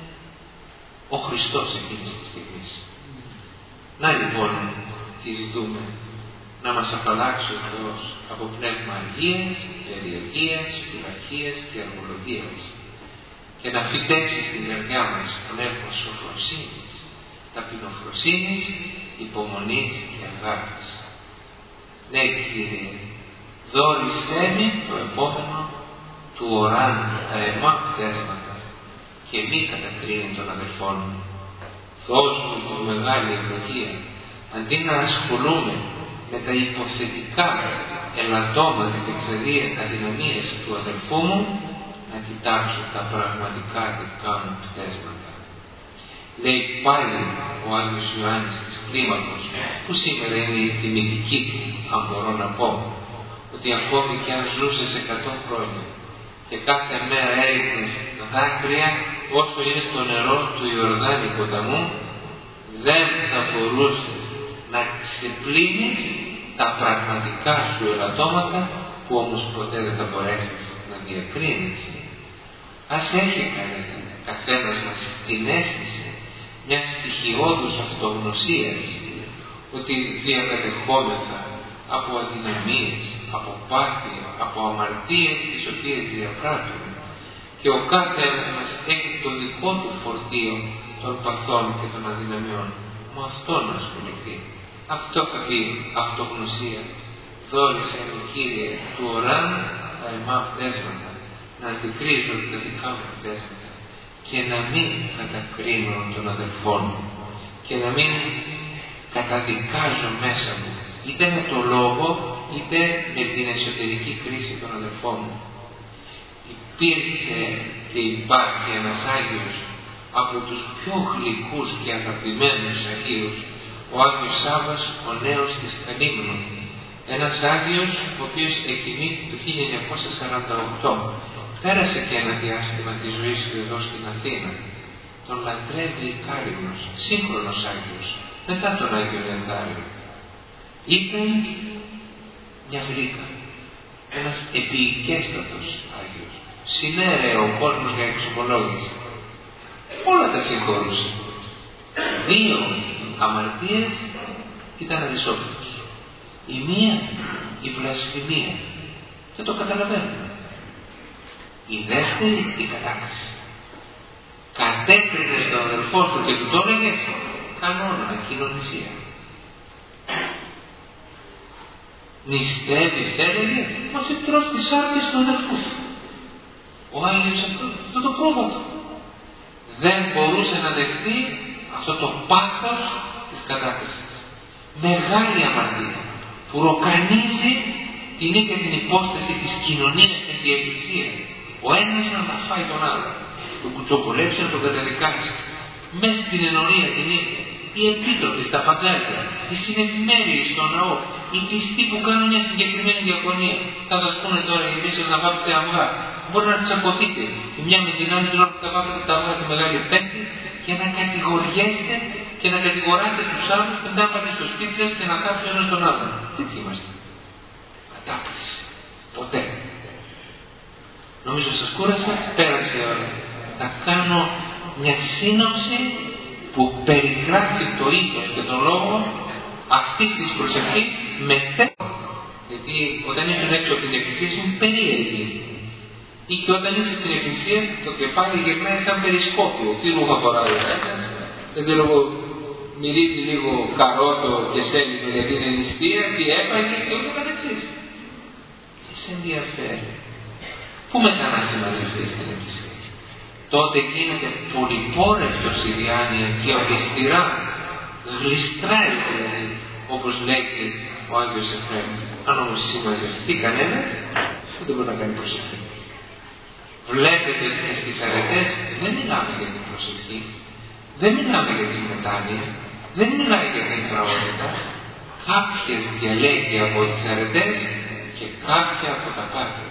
ο Χριστός εκείνης της στιγμής. Να λοιπόν τι ζητούμε. Να μας απαλλάξει ο Θεός από πνεύμα αργίας, περιεργίας, πειραχίας και αργολογίας και να φυτέψει στην καρδιά μας πνεύμα σοφροσύνης, ταπεινοφροσύνης, υπομονής και αγάπης. Ναι, Κύριε, δώρισέ με το επόμενο του οράν τα εμά πτέσματα και μη κατακρίνει των αδελφών μου. Δώσ' μου τη μεγάλη ευλογία, αντί να ασχολούμαι με τα υποθετικά ελαττώματα και τις αδυναμίες του αδελφού μου, να κοιτάξω τα πραγματικά δικά μου πτέσματα. Λέει πάλι ο Άγιος Ιωάννης της Κλίμακος, που σήμερα είναι η τιμητική του, αν μπορώ να πω, ότι ακόμη και αν ζούσε σε εκατό χρόνια και κάθε μέρα έριχνες δάκρυα όσο είναι το νερό του Ιορδάνη ποταμού, δεν θα μπορούσε να ξεπλύνεις τα πραγματικά σου ελαττώματα που όμως ποτέ δεν θα μπορέσεις να διακρίνεις. Ας έχει καθένας μας την αίσθηση μιας στοιχειώδους αυτογνωσίας ότι διακατεχόμεθα από αδυναμίες, από πάθεια, από αμαρτίες τις οποίες διαπράττουμε και ο κάθε ένας μας έχει το δικό του φορτίο των παθών και των αδυναμιών. Με αυτό να ασχοληθεί. Αυτό θα πει αυτογνωσία. Δώρισε με, Κύριε, του οράν τα εμά πτέσματα, να αντικρίζω τα δικά μου πτέσματα και να μην κατακρίνω τον αδελφόν μου και να μην καταδικάζω μέσα μου είτε με το λόγο είτε με την εσωτερική κρίση των αδελφών μου. Υπήρχε και υπάρχει ένας Άγιος από τους πιο γλυκούς και αγαπημένους Αγίους, ο Άγιος Σάββας, ο νέος της Καλύμνου. Ένας Άγιος ο οποίος εκοιμήθη το χίλια εννιακόσια σαράντα οκτώ. Πέρασε και ένα διάστημα της ζωής του εδώ στην Αθήνα. Τον λατρεύει η Κάλυμνος, σύγχρονος Άγιος, μετά τον Άγιο Λεντάριο. Ήταν μια γλύκα, ένας επιικέστατος Άγιος. Συνέρεε ο κόσμος για εξομολόγηση. Όλα τα συγχωρούσε. Δύο αμαρτίες ήταν αρισόπιτος. Η μία η βλασφημία. Δεν το καταλαβαίνουμε. Η δεύτερη η κατάκριση. κατέκρινε τον αδελφό του και του το έλεγε, κανόνα, κοινωνισία. Νηστεύεις, έλεγε, μας τρως τις άρκες του αδελφού σου. Ο Άγιος αυτό το πρόβατο. Δεν μπορούσε να δεχτεί αυτό το πάθος της κατάκρισης. Μεγάλη αμαρτία που ροκανίζει την ίδια την υπόσταση της κοινωνίας και της εκκλησίας. Ο ένας να τα φάει τον άλλο. Τον κουτσοπολέψει να τον καταδικάσει. Μέσα στην ενορία την ίδια. Οι επίτροποι στα παγκάκια, οι συνεφημέριοι στο ναό, οι πιστοί που κάνουν μια συγκεκριμένη διακονία. Θα σας πούνε τώρα εμείς να βάφετε αυγά. Μπορεί να τσακωθείτε η μια με την άλλη την ώρα που θα βάφετε τα αυγά τη Μεγάλη Πέμπτη και να κατηγοριέστε και να κατηγοράτε τους άλλους που να πάτε στο σπίτι σας και να κάψετε ένας τον άλλον. Τι είμαστε. Κατάκριση. Ποτέ. Νομίζω σας κούρασα, πέρασε η ώρα. Θα κάνω μια σύνοψη που περιγράφει το ήθος και τον λόγο αυτής της προσευχής με θέμα. Γιατί όταν ήσουν έξω από την εκκλησία ήσουν περίεργοι. Ή και όταν είσαι στην εκκλησία το κεφάλι γυρνάει σαν περισκόπιο. Τι ρούχα φοράει ο ένας. Δεν ξέρω εγώ, μυρίζει λίγο καρότο και σέλινο γιατί είναι νηστεία, τι έπαγε και ούτω καθεξής. Τι σε ενδιαφέρει. Πού μετά να συμμαζευτείς στην εκκλησία. Τότε γίνεται πολυπόρευτος η διάνοια και οδυστηρά, γλιστράει δηλαδή, όπως λέγει ο Άγιος Εφραίμ. Αν όμως συμμαζευτεί κανένας, δεν μπορεί να κάνει προσευχή. Βλέπετε ότι στις αρετές δεν μιλάμε για την προσευχή, δεν μιλάμε για την μετάνοια, δεν μιλάμε για την τραότητα. Κάποιες διαλέγει από τις αρετές και κάποια από τα πάθη.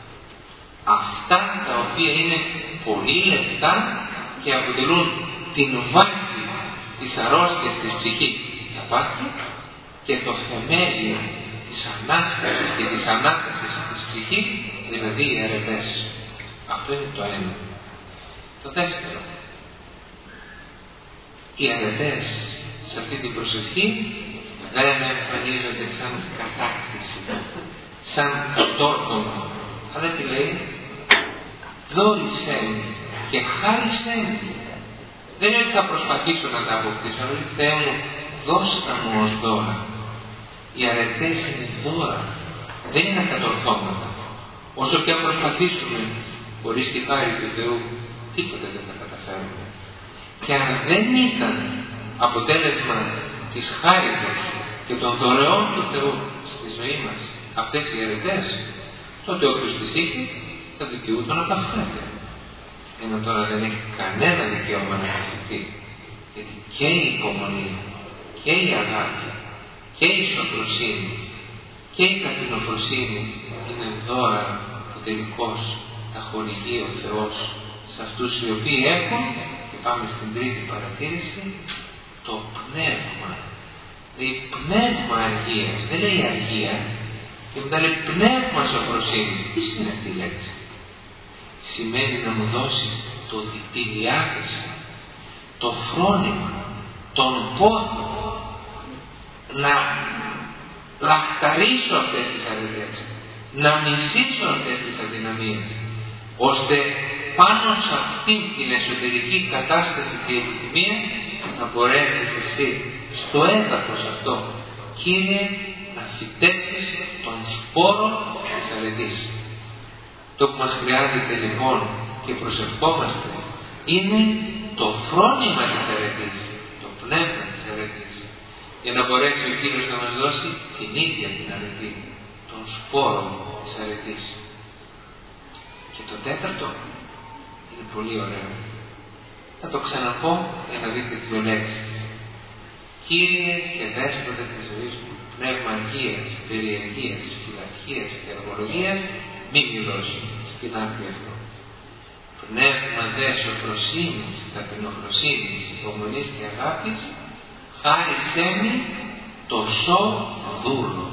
Αυτά τα οποία είναι πολύ λεπτά και αποτελούν την βάση της αρρώστιας της ψυχής, τα πάθη, και το θεμέλιο της Ανάστασης και της Ανάστασης της ψυχής, δηλαδή οι αρετές. Αυτό είναι το ένα. Το δεύτερο, οι αρετές σε αυτή την προσευχή δεν εμφανίζονται σαν κατάκτηση, σαν κατόρθωμα, αλλά τι λέει, δώρισέ μου και χάρισέ μου. Δεν είναι ότι θα προσπαθήσω να τα αποκτήσω, αλλά Θεέ μου, δώστα μου ως δώρα. Οι αρετές είναι δώρα, δεν είναι κατορθώματα. Όσο και αν προσπαθήσουμε χωρίς τη χάρη του Θεού, τίποτε δεν θα καταφέρουμε. Και αν δεν ήταν αποτέλεσμα της χάρης και των δωρεών του Θεού στη ζωή μας αυτές οι αρετές, τότε όποιος τις είχε θα δικαιούταν να τα φέρει. Ενώ τώρα δεν έχει κανένα δικαίωμα να αφαιθεί. Γιατί και η υπομονή και η αγάπη και η σωτροσύνη και η ταπεινοφροσύνη είναι δώρα που τελικώς τα χορηγεί ο Θεός σε αυτούς οι οποίοι έχουν, και πάμε στην τρίτη παρατήρηση, το πνεύμα. Δηλαδή πνεύμα αργίας, δεν λέει αργία, και μετά λέει πνεύμα σωτροσύνης. Τι είναι αυτή η λέξη? Σημαίνει να μου δώσει το, τη διάθεση, το φρόνημα, τον πόθο, να λαχταρίσω αυτές τις αρετές, να μισήσω αυτές τις αδυναμίες, ώστε πάνω σε αυτήν την εσωτερική κατάσταση και επιθυμία να μπορέσεις εσύ στο έδαφος αυτό, Κύριε, να φυτέψεις τον σπόρο της αρετής. Το που μας χρειάζεται λοιπόν και προσευχόμαστε είναι το φρόνημα της αρετής, το πνεύμα της αρετής, για να μπορέσει ο Κύριος να μας δώσει την ίδια την αρετή, τον σπόρο της αρετής. Και το τέταρτο είναι πολύ ωραίο. Θα το ξαναπώ για να δείτε δύο λέξεις. Κύριε και δέσποτε της ζωής μου, πνεύμα αργίας, περιεργίας, φυλακίας και εργολογίας, μη μη δώσει στην άκρη αυτό. Πνεύμα δε σωτροσύνης, ταπεινοφροσύνης, υπομονής και αγάπης, χάρισέ μου το σώ δούλο.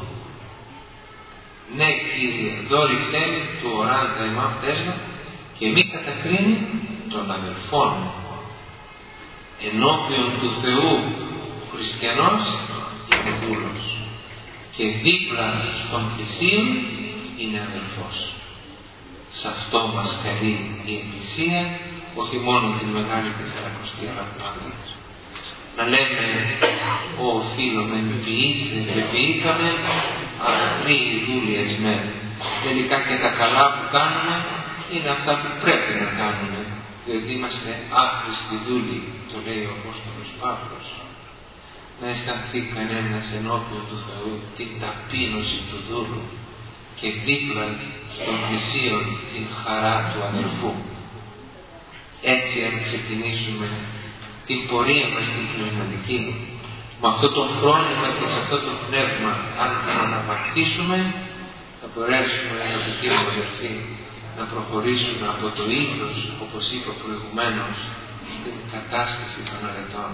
Ναι, Κύριε, δώρισέ μου του οράντα ημάμ τέσμα και μη κατακρίνει των αδελφών μου. Ενώπιον του Θεού χριστιανός είναι δούλος και δίπλα στον πλησίον είναι αδελφός. Σε αυτό μας καλεί η Εκκλησία όχι μόνο την Μεγάλη Τεσσαρακοστή, αλλά πάντα. Να λέμε, «Ω φίλο με ποιήσε και ποιήκαμε, αλλά τρεις δούλειες με». Τελικά και τα καλά που κάνουμε είναι αυτά που πρέπει να κάνουμε, διότι είμαστε άχρηστοι δούλοι, το λέει ο Απόστολος Παύλος. Να αισθανθεί κανένας ενώπιον του Θεού την ταπείνωση του δούλου και δίπλα στον πλησίον την χαρά του αδελφού. Έτσι αν ξεκινήσουμε την πορεία μας την πνευματική, με αυτό το φρόνημα και σε αυτό το πνεύμα, αν την αναπακτήσουμε, θα μπορέσουμε, αγαπητοί μου αδελφοί, να προχωρήσουμε από το ήθος, όπως είπα προηγουμένως, στην κατάσταση των αρετών.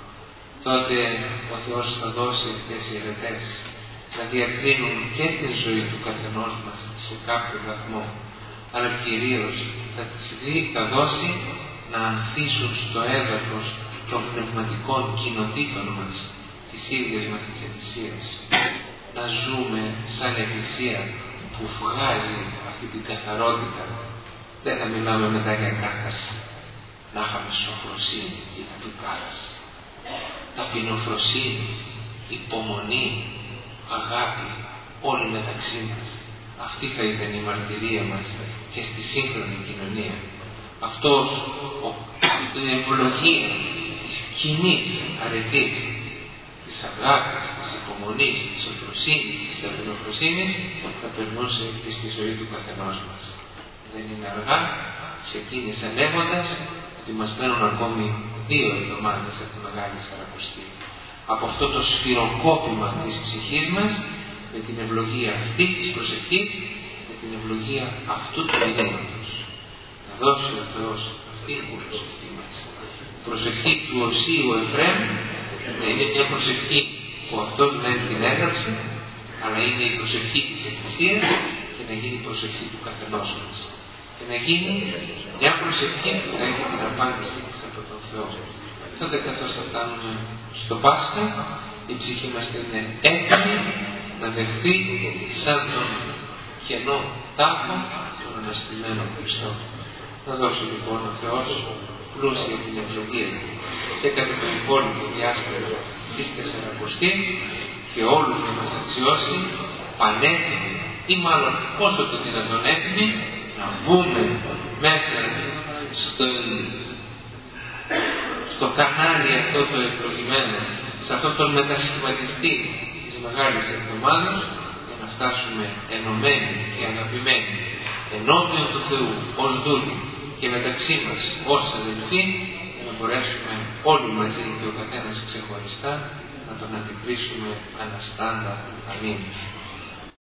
Τότε ο Θεός θα δώσει αυτές οι αρετές να διακρίνουν και την ζωή του καθενός μας σε κάποιο βαθμό, αλλά κυρίως θα τις δει, θα δώσει να ανθίσουν στο έδαφος των πνευματικών κοινοτήτων μας, της ίδιας μας της Εκκλησίας. Να ζούμε σαν Εκκλησία που βγάζει αυτή την καθαρότητα. Δεν θα μιλάμε μετά για κάθαρση. Να είχαμε σοφροσύνη ή να πει κάθαρση. Ταπεινοφροσύνη, υπομονή, αγάπη, όλοι μεταξύ μας. Αυτή θα ήταν η μαρτυρία μας και στη σύγχρονη κοινωνία. Αυτός ο, την ευλογία της κοινής αρετής, της αγάπης, της υπομονής, της σοφροσύνης, της ταπεινοφροσύνης θα περνούσε και στη ζωή του καθενός μας. Δεν είναι αργά, ξεκίνησε λέγοντας ότι μας μένουν ακόμη δύο εβδομάδες από τη Μεγάλη Τεσσαρακοστή. Από αυτό το σφυροκόπημα της ψυχής μας, με την ευλογία αυτής της προσευχής, με την ευλογία αυτού του μηνύματος. Να δώσει ο Θεός αυτή την προσευχή μας. Η προσευχή του Οσίου Εφραίμ είναι μια προσευχή που αυτός δεν την έγραψε, αλλά είναι η προσευχή της Εκκλησίας και να γίνει η προσευχή του καθενός μας. Και να γίνει μια προσευχή που θα έχει την απάντηση της από τον Θεό. Τότε καθώς θα φτάνουμε στο Πάσχα, η ψυχή μας θα είναι έτοιμη να δεχθεί σαν τον κενό τάφο τον αναστημένο Χριστό. Να δώσει λοιπόν ο Θεός πλούσια την ευλογία του και κατά το υπόλοιπο διάστημα της Τεσσαρακοστής και όλους να μας αξιώσει πανέτοιμοι ή μάλλον όσο το δυνατόν έτοιμοι να μπούμε μέσα στο, στο κανάλι αυτό το ευλογημένο, σε αυτόν τον μετασχηματιστή της Μεγάλης Εβδομάδας, για να φτάσουμε ενωμένοι και αγαπημένοι ενώπιον του Θεού ως δούλοι και μεταξύ μας ως αδελφοί, για να μπορέσουμε όλοι μαζί και ο καθένας ξεχωριστά να τον αντικρίσουμε αναστάντα. Αμήν.